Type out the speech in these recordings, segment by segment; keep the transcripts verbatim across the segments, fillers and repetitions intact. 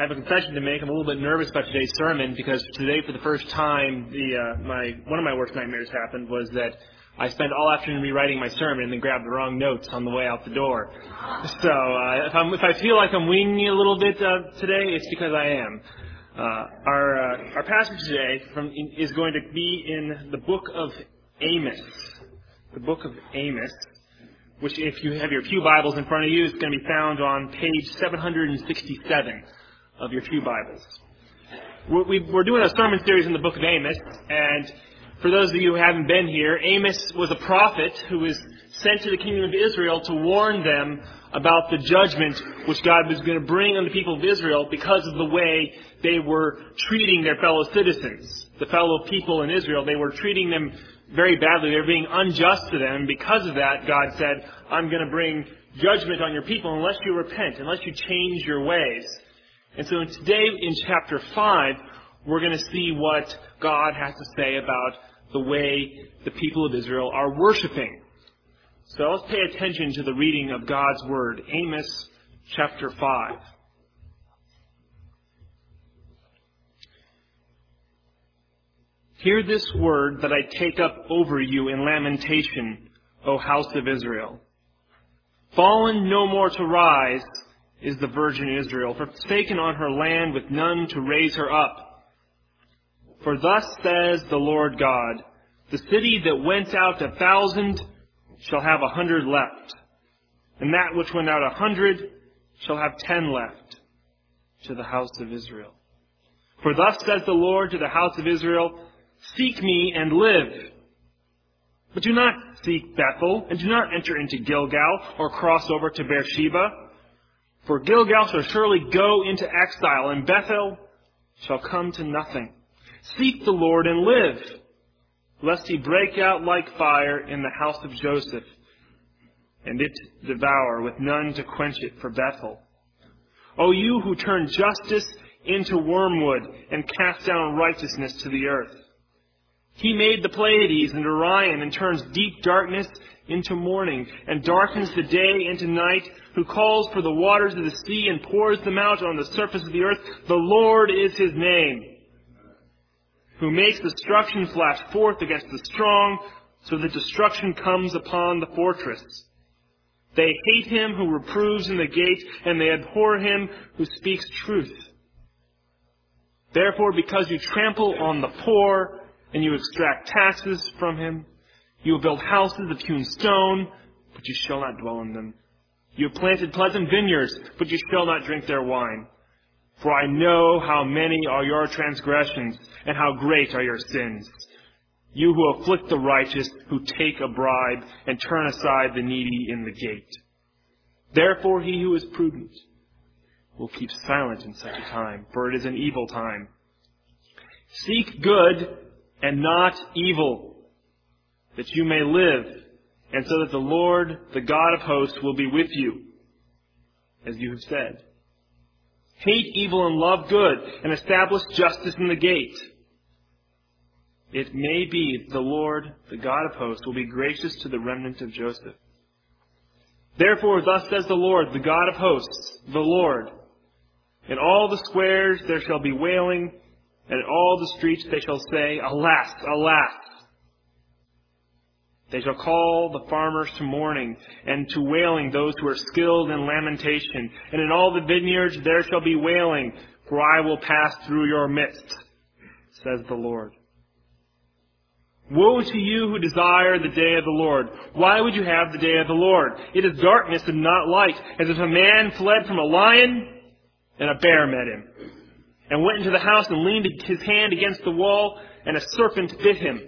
I have a confession to make. I'm a little bit nervous about today's sermon because today, for the first time, the uh, my one of my worst nightmares happened was that I spent all afternoon rewriting my sermon and then grabbed the wrong notes on the way out the door. So uh, if, I'm, if I feel like I'm winging it a little bit uh, today, it's because I am. Uh, our uh, our passage today from, is going to be in the book of Amos. The book of Amos, which if you have your pew Bibles in front of you, is going to be found on page seven hundred sixty-seven of your pew Bibles. We're, we're doing a sermon series in the book of Amos, and for those of you who haven't been here, Amos was a prophet who was sent to the kingdom of Israel to warn them about the judgment which God was going to bring on the people of Israel because of the way they were treating their fellow citizens, the fellow people in Israel. They were treating them very badly. They were being unjust to them. And because of that, God said, I'm going to bring judgment on your people unless you repent, unless you change your ways. And so today in chapter five, we're going to see what God has to say about the way the people of Israel are worshiping. So let's pay attention to the reading of God's Word. Amos chapter five. Hear this word that I take up over you in lamentation, O house of Israel. Fallen no more to rise is the virgin Israel, forsaken on her land with none to raise her up. For thus says the Lord God, the city that went out a thousand shall have a hundred left, and that which went out a hundred shall have ten left to the house of Israel. For thus says the Lord to the house of Israel, seek me and live. But do not seek Bethel, and do not enter into Gilgal, or cross over to Beersheba. For Gilgal shall surely go into exile, and Bethel shall come to nothing. Seek the Lord and live, lest he break out like fire in the house of Joseph, and it devour with none to quench it for Bethel. O you who turn justice into wormwood, and cast down righteousness to the earth. He made the Pleiades and Orion, and turns deep darkness into morning, and darkens the day into night, who calls for the waters of the sea, and pours them out on the surface of the earth. The Lord is his name. Who makes destruction flash forth against the strong, so that destruction comes upon the fortress. They hate him who reproves in the gate, and they abhor him who speaks truth. Therefore, because you trample on the poor, and you extract taxes from him, you will build houses of hewn stone, but you shall not dwell in them. You have planted pleasant vineyards, but you shall not drink their wine. For I know how many are your transgressions, and how great are your sins. You who afflict the righteous, who take a bribe, and turn aside the needy in the gate. Therefore he who is prudent will keep silent in such a time, for it is an evil time. Seek good and not evil, that you may live, and so that the Lord, the God of hosts, will be with you, as you have said. Hate evil and love good, and establish justice in the gate. It may be the Lord, the God of hosts, will be gracious to the remnant of Joseph. Therefore, thus says the Lord, the God of hosts, the Lord, in all the squares there shall be wailing, and in all the streets they shall say, alas, alas. They shall call the farmers to mourning, and to wailing those who are skilled in lamentation. And in all the vineyards there shall be wailing, for I will pass through your midst, says the Lord. Woe to you who desire the day of the Lord. Why would you have the day of the Lord? It is darkness and not light, as if a man fled from a lion, and a bear met him, and went into the house and leaned his hand against the wall, and a serpent bit him.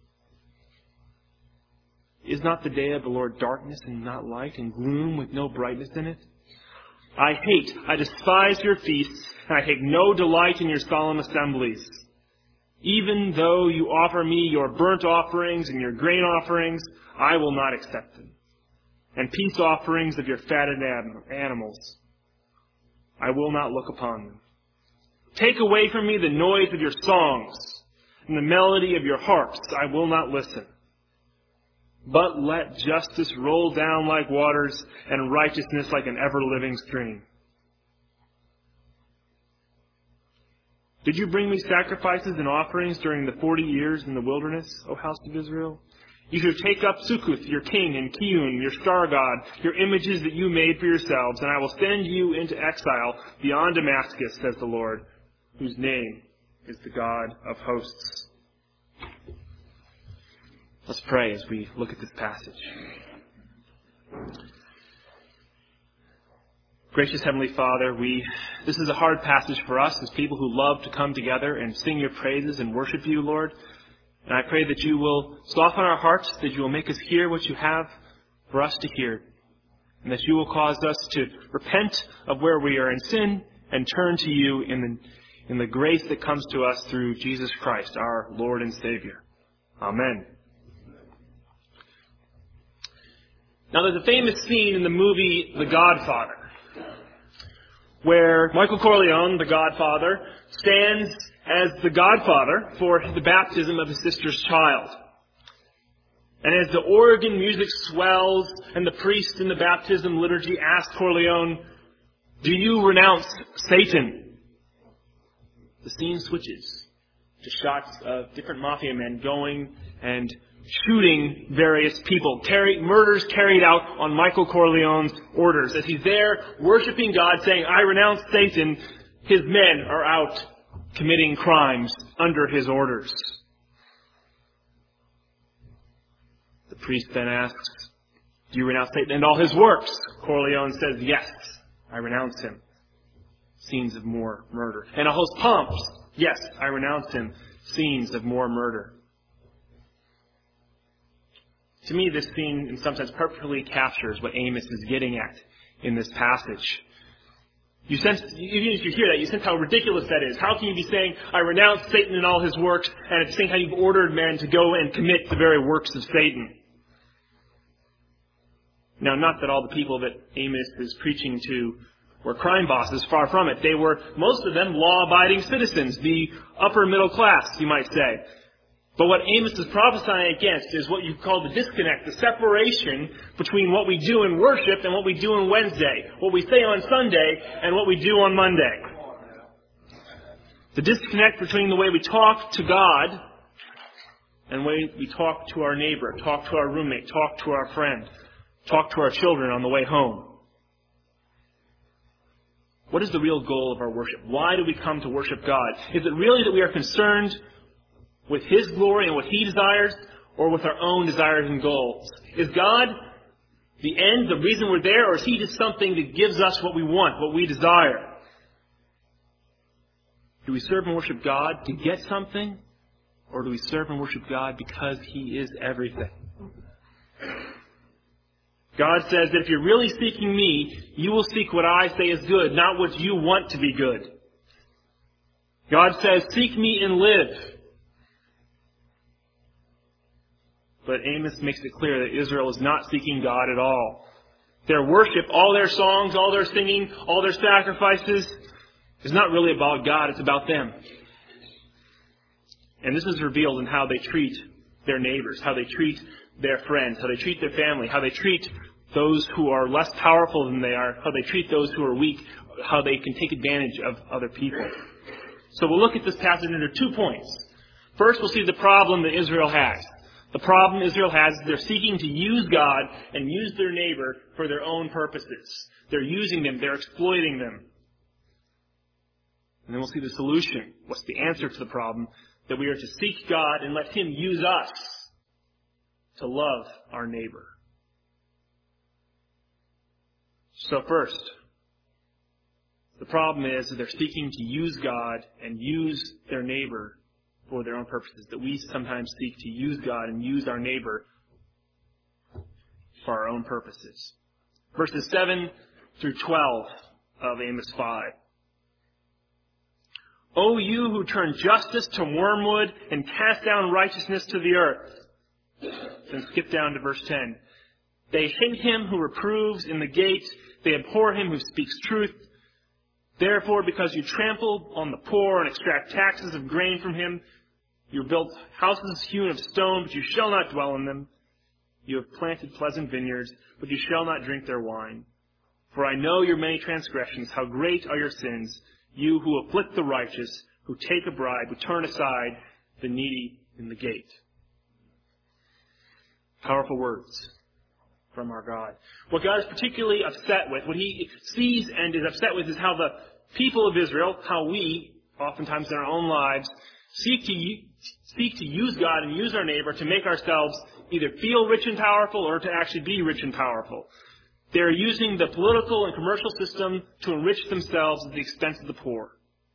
Is not the day of the Lord darkness and not light, and gloom with no brightness in it? I hate, I despise your feasts, and I take no delight in your solemn assemblies. Even though you offer me your burnt offerings and your grain offerings, I will not accept them. And peace offerings of your fatted animals, I will not look upon them. Take away from me the noise of your songs, and the melody of your harps, I will not listen. But let justice roll down like waters, and righteousness like an ever-living stream. Did you bring me sacrifices and offerings during the forty years in the wilderness, O house of Israel? You shall take up Sukkoth, your king, and Kiun, your star god, your images that you made for yourselves, and I will send you into exile beyond Damascus, says the Lord, whose name is the God of hosts. Let's pray as we look at this passage. Gracious Heavenly Father, we this is a hard passage for us as people who love to come together and sing your praises and worship you, Lord. And I pray that you will soften our hearts, that you will make us hear what you have for us to hear, and that you will cause us to repent of where we are in sin and turn to you in the, in the grace that comes to us through Jesus Christ, our Lord and Savior. Amen. Now, there's a famous scene in the movie The Godfather, where Michael Corleone, the Godfather, stands as the godfather for the baptism of his sister's child. And as the organ music swells and the priest in the baptism liturgy asks Corleone, "Do you renounce Satan?" The scene switches to shots of different mafia men going and shooting various people, carry, murders carried out on Michael Corleone's orders. As he's there worshiping God, saying, "I renounce Satan," his men are out committing crimes under his orders. The priest then asks, "Do you renounce Satan and all his works?" Corleone says, "Yes, I renounce him." Scenes of more murder. And all his pomps? "Yes, I renounce him." Scenes of more murder. To me, this scene, in some sense, perfectly captures what Amos is getting at in this passage. You sense, even if you hear that, you sense how ridiculous that is. How can you be saying, "I renounce Satan and all his works," and at the same time you've ordered men to go and commit the very works of Satan? Now, not that all the people that Amos is preaching to were crime bosses, far from it. They were, most of them, law-abiding citizens, the upper middle class, you might say. But what Amos is prophesying against is what you call the disconnect, the separation between what we do in worship and what we do on Wednesday, what we say on Sunday and what we do on Monday. The disconnect between the way we talk to God and the way we talk to our neighbor, talk to our roommate, talk to our friend, talk to our children on the way home. What is the real goal of our worship? Why do we come to worship God? Is it really that we are concerned with His glory and what He desires, or with our own desires and goals? Is God the end, the reason we're there, or is He just something that gives us what we want, what we desire? Do we serve and worship God to get something, or do we serve and worship God because He is everything? God says that if you're really seeking me, you will seek what I say is good, not what you want to be good. God says, "Seek me and live." But Amos makes it clear that Israel is not seeking God at all. Their worship, all their songs, all their singing, all their sacrifices, is not really about God, it's about them. And this is revealed in how they treat their neighbors, how they treat their friends, how they treat their family, how they treat those who are less powerful than they are, how they treat those who are weak, how they can take advantage of other people. So we'll look at this passage under two points. First, we'll see the problem that Israel has. The problem Israel has is they're seeking to use God and use their neighbor for their own purposes. They're using them. They're exploiting them. And then we'll see the solution. What's the answer to the problem? That we are to seek God and let Him use us to love our neighbor. So first, the problem is that they're seeking to use God and use their neighbor for their own purposes, that we sometimes seek to use God and use our neighbor for our own purposes. Verses seven through twelve of Amos five. O you who turn justice to wormwood and cast down righteousness to the earth. Then skip down to verse ten. They hate him who reproves in the gate. They abhor him who speaks truth. Therefore, because you trample on the poor and extract taxes of grain from him, you have built houses hewn of stone, but you shall not dwell in them. You have planted pleasant vineyards, but you shall not drink their wine. For I know your many transgressions, how great are your sins, you who afflict the righteous, who take a bribe, who turn aside the needy in the gate. Powerful words from our God. What God is particularly upset with, what he sees and is upset with, is how the people of Israel, how we, oftentimes in our own lives, seek to seek to use God and use our neighbor to make ourselves either feel rich and powerful or to actually be rich and powerful. They're using the political and commercial system to enrich themselves at the expense of the poor.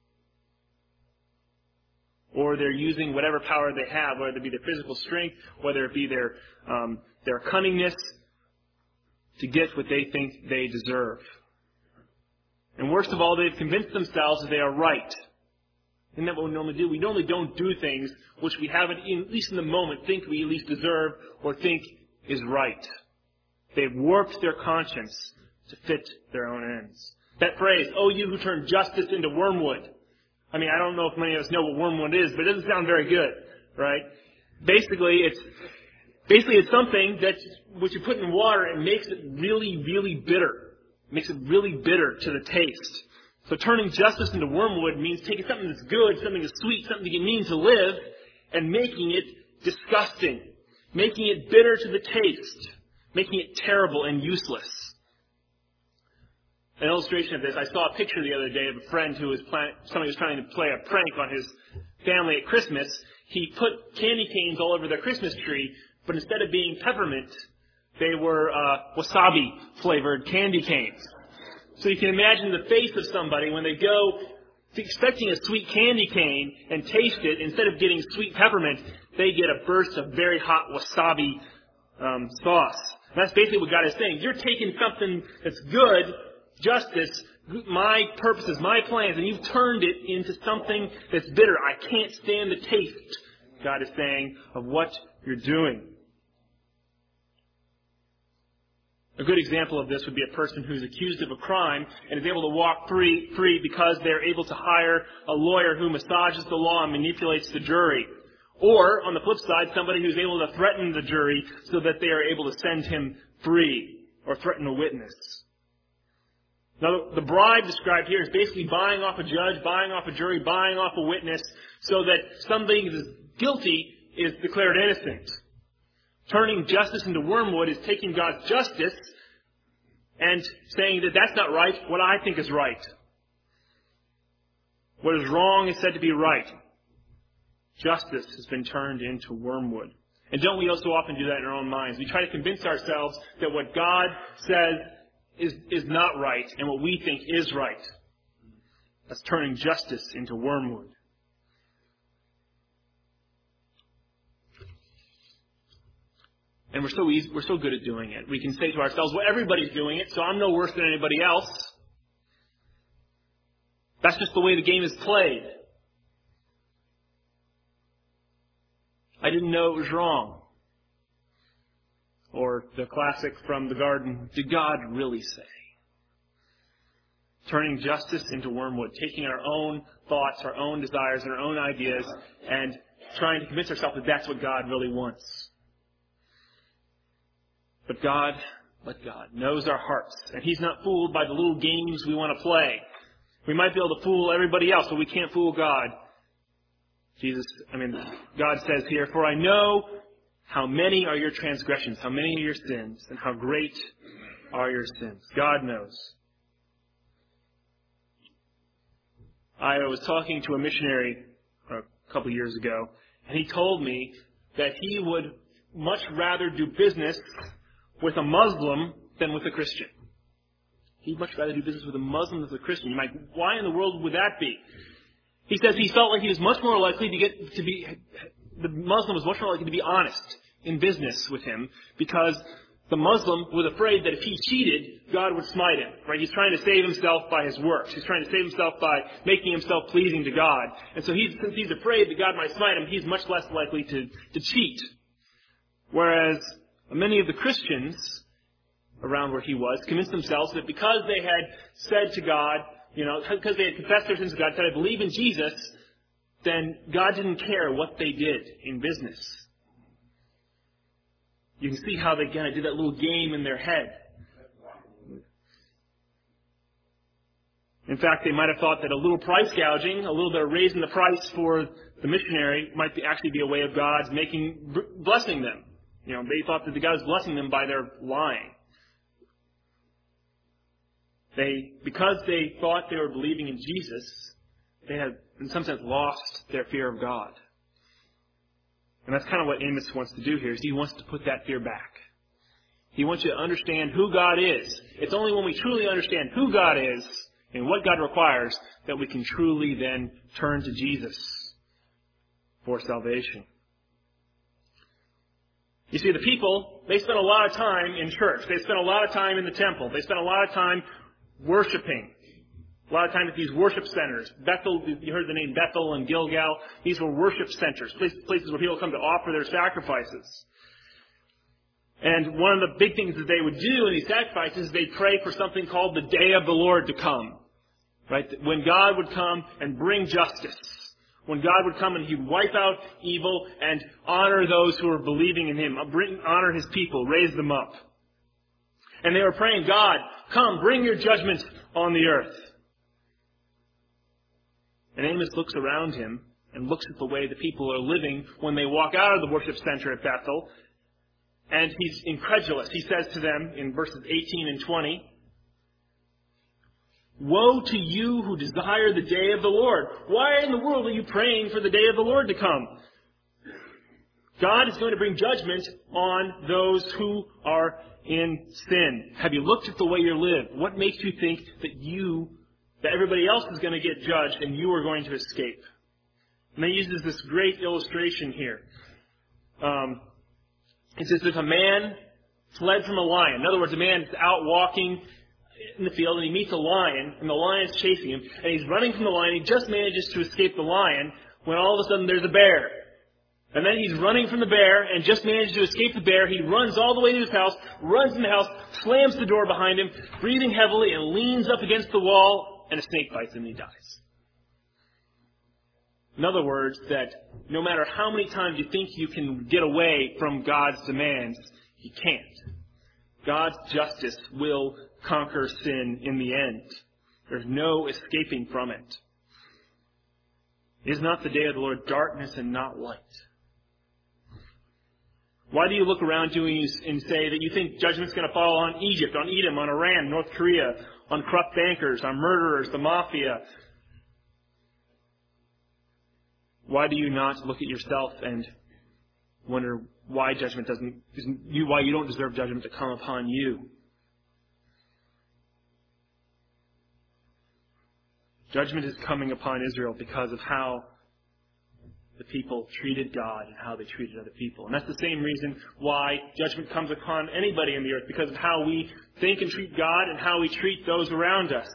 Or they're using whatever power they have, whether it be their physical strength, whether it be their um, their cunningness, to get what they think they deserve. And worst of all, they've convinced themselves that they are right. Isn't that what we normally do? We normally don't do things which we haven't, at least in the moment, think we at least deserve or think is right. They've warped their conscience to fit their own ends. That phrase, "Oh, you who turn justice into wormwood." I mean, I don't know if many of us know what wormwood is, but it doesn't sound very good, right? Basically, it's basically it's something that which you put in water and makes it really, really bitter. It makes it really bitter to the taste. So turning justice into wormwood means taking something that's good, something that's sweet, something that you mean to live, and making it disgusting, making it bitter to the taste, making it terrible and useless. An illustration of this, I saw a picture the other day of a friend who was plan- somebody was trying to play a prank on his family at Christmas. He put candy canes all over their Christmas tree, but instead of being peppermint, they were uh, wasabi-flavored candy canes. So you can imagine the face of somebody when they go expecting a sweet candy cane and taste it. Instead of getting sweet peppermint, they get a burst of very hot wasabi um, sauce. And that's basically what God is saying. You're taking something that's good, justice, my purposes, my plans, and you've turned it into something that's bitter. I can't stand the taste, God is saying, of what you're doing. A good example of this would be a person who's accused of a crime and is able to walk free, free because they're able to hire a lawyer who massages the law and manipulates the jury. Or, on the flip side, somebody who's able to threaten the jury so that they are able to send him free or threaten a witness. Now, the bribe described here is basically buying off a judge, buying off a jury, buying off a witness so that somebody who is guilty is declared innocent. Turning justice into wormwood is taking God's justice and saying that that's not right, what I think is right. What is wrong is said to be right. Justice has been turned into wormwood. And don't we also often do that in our own minds? We try to convince ourselves that what God says is, is not right and what we think is right. That's turning justice into wormwood. And we're so easy, we're so good at doing it. We can say to ourselves, well, everybody's doing it, so I'm no worse than anybody else. That's just the way the game is played. I didn't know it was wrong. Or the classic from the garden, did God really say? Turning justice into wormwood, taking our own thoughts, our own desires, and our own ideas, and trying to convince ourselves that that's what God really wants. But God, like God, knows our hearts. And He's not fooled by the little games we want to play. We might be able to fool everybody else, but we can't fool God. Jesus, I mean, God says here, "For I know how many are your transgressions, how many are your sins, and how great are your sins." God knows. I was talking to a missionary a couple years ago, and he told me that he would much rather do business with a Muslim than with a Christian. He'd much rather do business with a Muslim than with a Christian. You might, why in the world would that be? He says he felt like he was much more likely to get to be, the Muslim was much more likely to be honest in business with him because the Muslim was afraid that if he cheated, God would smite him. Right? He's trying to save himself by his works. He's trying to save himself by making himself pleasing to God. And so he's, since he's afraid that God might smite him, he's much less likely to, to cheat. Whereas many of the Christians around where he was convinced themselves that because they had said to God, you know, because they had confessed their sins to God, said, "I believe in Jesus," then God didn't care what they did in business. You can see how they kind of did that little game in their head. In fact, they might have thought that a little price gouging, a little bit of raising the price for the missionary might be, actually be a way of God's making, blessing them. You know, they thought that the God was blessing them by their lying. They, because they thought they were believing in Jesus, they had, in some sense, lost their fear of God. And that's kind of what Amos wants to do here, is he wants to put that fear back. He wants you to understand who God is. It's only when we truly understand who God is and what God requires that we can truly then turn to Jesus for salvation. You see, the people, they spent a lot of time in church. They spent a lot of time in the temple. They spent a lot of time worshiping. A lot of time at these worship centers. Bethel, you heard the name Bethel and Gilgal. These were worship centers, places where people come to offer their sacrifices. And one of the big things that they would do in these sacrifices is they'd pray for something called the day of the Lord to come. Right? When God would come and bring justice. When God would come and He'd wipe out evil and honor those who are believing in Him. Bring, honor His people. Raise them up. And they were praying, God, come, bring your judgment on the earth. And Amos looks around him and looks at the way the people are living when they walk out of the worship center at Bethel. And he's incredulous. He says to them in verses eighteen and twenty, "Woe to you who desire the day of the Lord. Why in the world are you praying for the day of the Lord to come? God is going to bring judgment on those who are in sin. Have you looked at the way you live? What makes you think that you, that everybody else is going to get judged and you are going to escape?" And he uses this great illustration here. Um, it says, if a man fled from a lion, in other words, a man is out walking in the field and he meets a lion, and the lion is chasing him, and he's running from the lion, he just manages to escape the lion, when all of a sudden there's a bear. And then he's running from the bear and just manages to escape the bear. He runs all the way to his house, runs in the house, slams the door behind him, breathing heavily, and leans up against the wall, and a snake bites him and he dies. In other words, that no matter how many times you think you can get away from God's demands, you can't. God's justice will conquer sin in the end. There's no escaping from it. Is not the day of the Lord darkness and not light? Why do you look around you and say that you think judgment's going to fall on Egypt, on Edom, on Iran, North Korea, on corrupt bankers, on murderers, the mafia? Why do you not look at yourself and wonder why judgment doesn't, you, why you don't deserve judgment to come upon you? Judgment is coming upon Israel because of how the people treated God and how they treated other people. And that's the same reason why judgment comes upon anybody in the earth, because of how we think and treat God and how we treat those around us.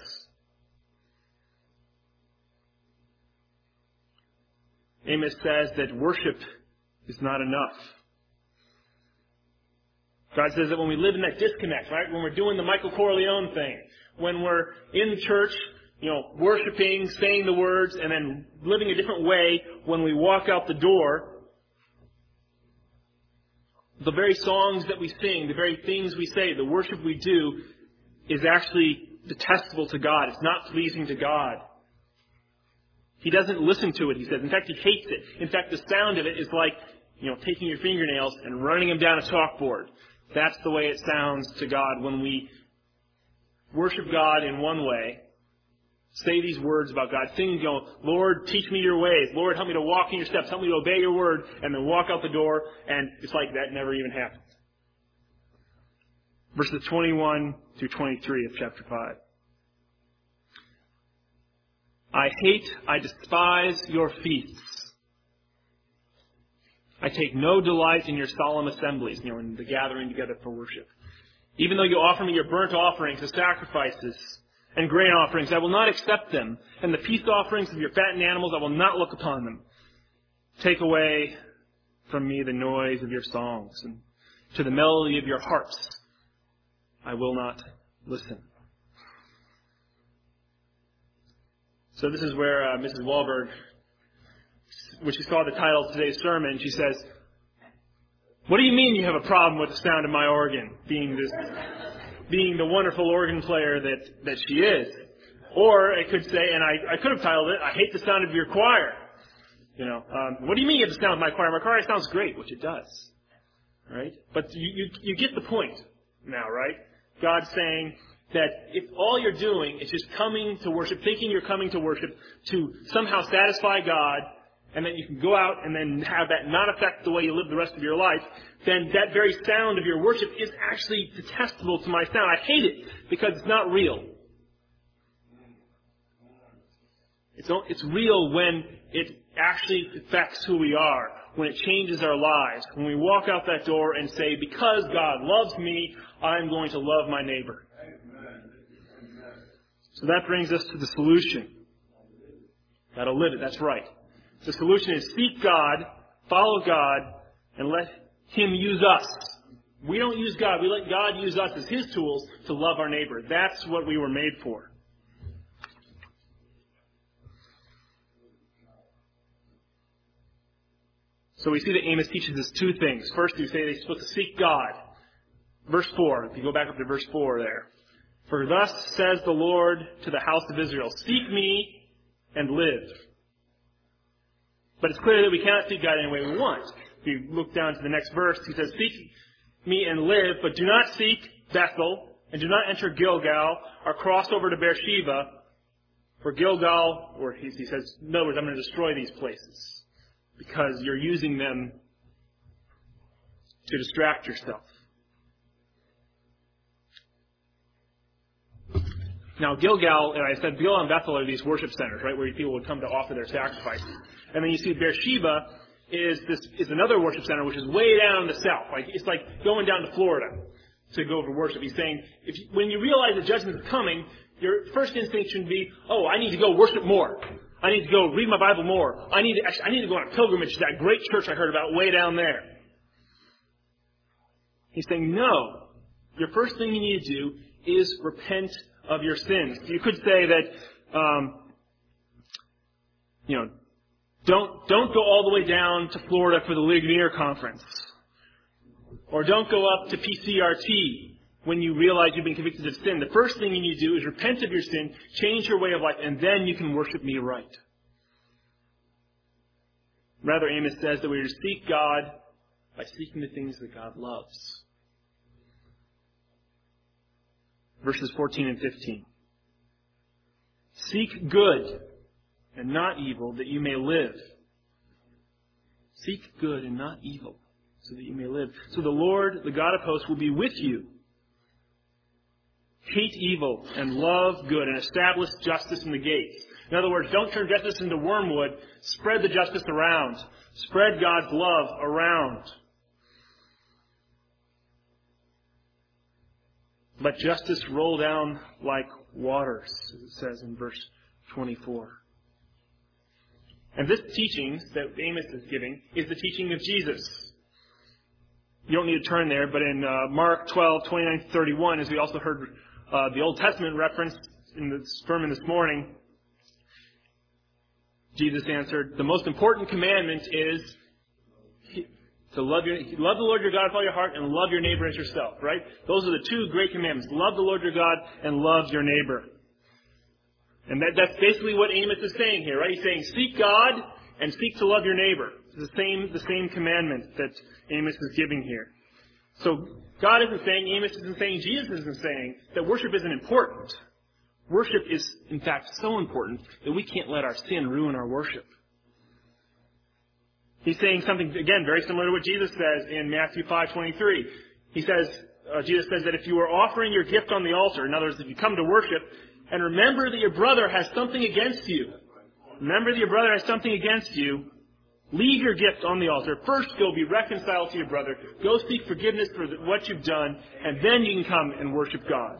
Amos says that worship is not enough. God says that when we live in that disconnect, right, when we're doing the Michael Corleone thing, when we're in church, you know, worshiping, saying the words, and then living a different way when we walk out the door, the very songs that we sing, the very things we say, the worship we do is actually detestable to God. It's not pleasing to God. He doesn't listen to it, he says. In fact, he hates it. In fact, the sound of it is like, you know, taking your fingernails and running them down a chalkboard. That's the way it sounds to God when we worship God in one way, say these words about God, sing, you know, Lord, teach me your ways. Lord, help me to walk in your steps. Help me to obey your word. And then walk out the door, and it's like that never even happened. Verses twenty-one through twenty-three of chapter five. I hate, I despise your feasts. I take no delight in your solemn assemblies, you know, in the gathering together for worship. Even though you offer me your burnt offerings, the sacrifices, and grain offerings, I will not accept them. And the peace offerings of your fattened animals, I will not look upon them. Take away from me the noise of your songs, and to the melody of your harps, I will not listen. So this is where uh, Missus Wahlberg, when she saw the title of today's sermon, she says, "What do you mean you have a problem with the sound of my organ?" Being this, being the wonderful organ player that, that she is. Or it could say, and I, I could have titled it, I hate the sound of your choir. You know, um, what do you mean you hate the sound of my choir? My choir sounds great, which it does. Right? But you, you, you get the point now, right? God's saying that if all you're doing is just coming to worship, thinking you're coming to worship to somehow satisfy God, and that you can go out and then have that not affect the way you live the rest of your life, then that very sound of your worship is actually detestable to my sound. I hate it because it's not real. It's, it's real when it actually affects who we are, when it changes our lives, when we walk out that door and say, because God loves me, I'm going to love my neighbor. So that brings us to the solution. Got to live it, that's right. The solution is seek God, follow God, and let Him use us. We don't use God. We let God use us as His tools to love our neighbor. That's what we were made for. So we see that Amos teaches us two things. First, we say they're supposed to seek God. Verse four, if you go back up to verse four there. For thus says the Lord to the house of Israel, seek me and live. But it's clear that we cannot seek God any way we want. If you look down to the next verse, he says, seek me and live, but do not seek Bethel, and do not enter Gilgal, or cross over to Beersheba, for Gilgal, or he, he says, in other words, I'm going to destroy these places, because you're using them to distract yourself. Now, Gilgal, and I said Gilgal and Bethel are these worship centers, right, where people would come to offer their sacrifices. And then you see Beersheba is this is another worship center, which is way down in the south. Like it's like going down to Florida to go over worship. He's saying, if you, when you realize the judgment is coming, your first instinct should be, oh, I need to go worship more. I need to go read my Bible more. I need to actually, I need to go on a pilgrimage to that great church I heard about way down there. He's saying, no. Your first thing you need to do is repent of your sins. You could say that, um, you know, don't don't go all the way down to Florida for the Ligonier conference, or don't go up to P C R T when you realize you've been convicted of sin. The first thing you need to do is repent of your sin, change your way of life, and then you can worship me right. Rather, Amos says that we are to seek God by seeking the things that God loves. Verses fourteen and fifteen. Seek good and not evil, that you may live. Seek good and not evil, so that you may live. So the Lord, the God of hosts, will be with you. Hate evil and love good, and establish justice in the gates. In other words, don't turn justice into wormwood. Spread the justice around. Spread God's love around. Let justice roll down like waters, as it says in verse twenty-four. And this teaching that Amos is giving is the teaching of Jesus. You don't need to turn there, but in uh, Mark twelve, twenty-nine to thirty-one, as we also heard uh, the Old Testament reference in the sermon this morning, Jesus answered, the most important commandment is to love your love the Lord your God with all your heart and love your neighbor as yourself, right? Those are the two great commandments. Love the Lord your God and love your neighbor. And that, that's basically what Amos is saying here, right? He's saying, seek God and seek to love your neighbor. It's the same, the same commandment that Amos is giving here. So God isn't saying, Amos isn't saying, Jesus isn't saying that worship isn't important. Worship is, in fact, so important that we can't let our sin ruin our worship. He's saying something, again, very similar to what Jesus says in Matthew five twenty-three. He says, uh, Jesus says that if you are offering your gift on the altar, in other words, if you come to worship, and remember that your brother has something against you, remember that your brother has something against you, leave your gift on the altar. First, go be reconciled to your brother. Go seek forgiveness for what you've done, and then you can come and worship God.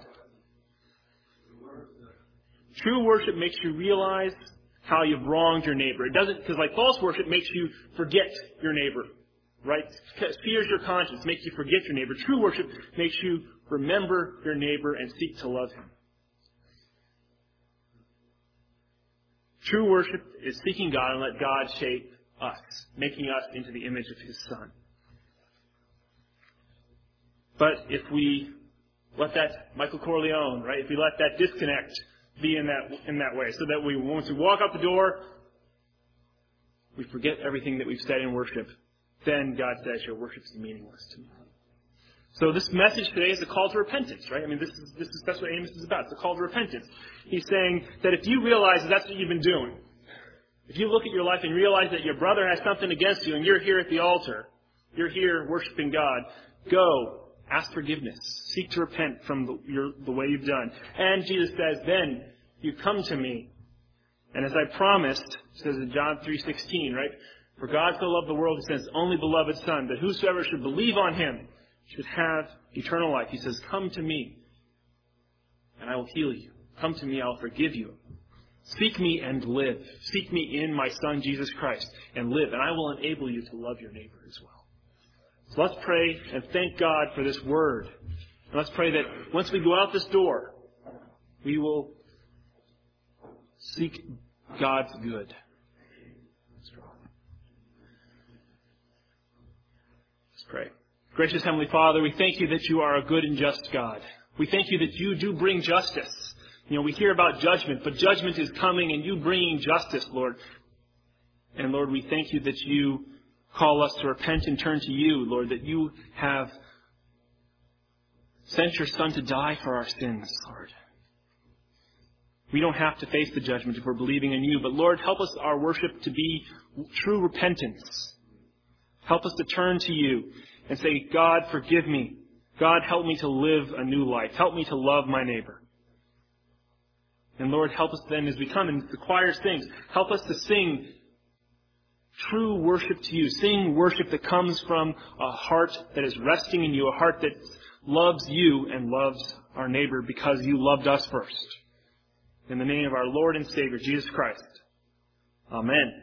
True worship makes you realize how you've wronged your neighbor. It doesn't, because like false worship makes you forget your neighbor, right? It sears your conscience, makes you forget your neighbor. True worship makes you remember your neighbor and seek to love him. True worship is seeking God and let God shape us, making us into the image of His Son. But if we let that, Michael Corleone, right, if we let that disconnect be in that in that way, so that we, once we walk out the door, we forget everything that we've said in worship. Then God says, your worship is meaningless to me. So this message today is a call to repentance, right? I mean, this is, this is, that's what Amos is about. It's a call to repentance. He's saying that if you realize that that's what you've been doing, if you look at your life and realize that your brother has something against you and you're here at the altar, you're here worshiping God, go, ask forgiveness, seek to repent from the, your, the way you've done. And Jesus says, then you come to me. And as I promised, it says in John three sixteen, right? For God so loved the world, He sent His only beloved Son, that whosoever should believe on Him should have eternal life. He says, come to me, and I will heal you. Come to me, I will forgive you. Seek me and live. Seek me in my Son, Jesus Christ, and live, and I will enable you to love your neighbor as well. So let's pray and thank God for this word. And let's pray that once we go out this door, we will seek God's good. Let's pray. Gracious Heavenly Father, we thank you that you are a good and just God. We thank you that you do bring justice. You know, we hear about judgment, but judgment is coming and you bringing justice, Lord. And Lord, we thank you that you call us to repent and turn to you, Lord, that you have sent your Son to die for our sins, Lord. We don't have to face the judgment if we're believing in you, but Lord, help us our worship to be true repentance. Help us to turn to you and say, God, forgive me. God, help me to live a new life. Help me to love my neighbor. And Lord, help us then as we come and the choir sings, help us to sing true worship to you. Sing worship that comes from a heart that is resting in you, a heart that loves you and loves our neighbor because you loved us first. In the name of our Lord and Savior, Jesus Christ. Amen.